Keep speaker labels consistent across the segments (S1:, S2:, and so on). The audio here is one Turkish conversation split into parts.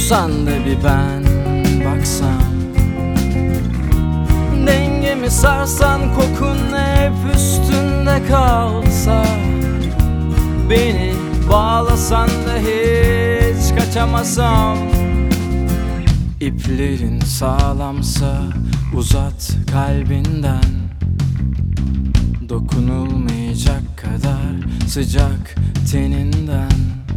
S1: Dursan da bir ben baksam, dengemi sarsan, kokun hep üstünde kalsa, beni bağlasan da hiç kaçamasam. İplerin sağlamsa uzat kalbinden, dokunulmayacak kadar sıcak teninden.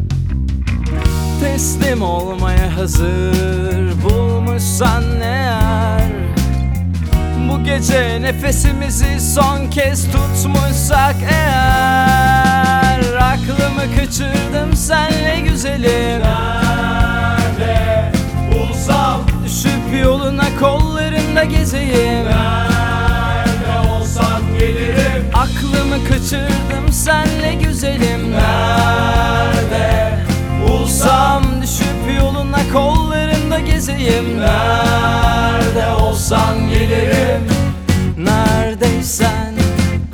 S1: Teslim olmaya hazır bulmuşsan eğer, bu gece nefesimizi son kez tutmuşsak eğer, aklımı kaçırdım senle güzelim.
S2: Nerede bulsam,
S1: düşüp yoluna kollarında gezeyim.
S2: nerede olsan gelirim.
S1: Aklımı kaçırdım senle güzelim.
S2: Nerede bulsam,
S1: düşüp yoluna kollarında gezeyim.
S2: nerede olsan gelirim.
S1: Neredeysen,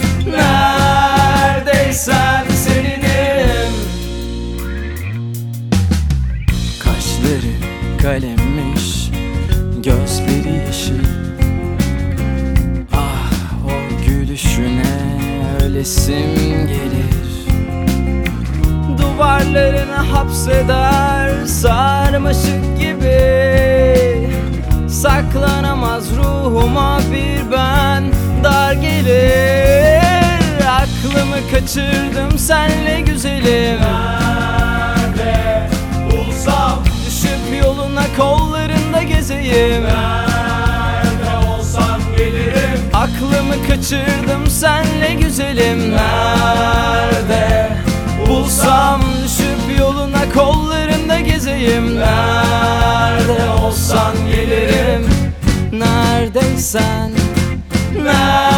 S2: Neredeysen seninim.
S1: kaşları kalemmiş, gözleri yeşil. Ah, o gülüşüne ölesim gelir. Duvarlarını hapseder sarmaşık gibi, saklanamaz ruhuma bir ben dar gelir. Aklımı kaçırdım senle güzelim.
S2: Nerede bulsam,
S1: Düşüp yoluna kollarında gezeyim.
S2: nerede olsan gelirim.
S1: Aklımı kaçırdım senle güzelim. Nerede bulsam, düşüp yoluna kollarında gezeyim. Nerede olsan gelirim. Neredeysen,
S2: Nerede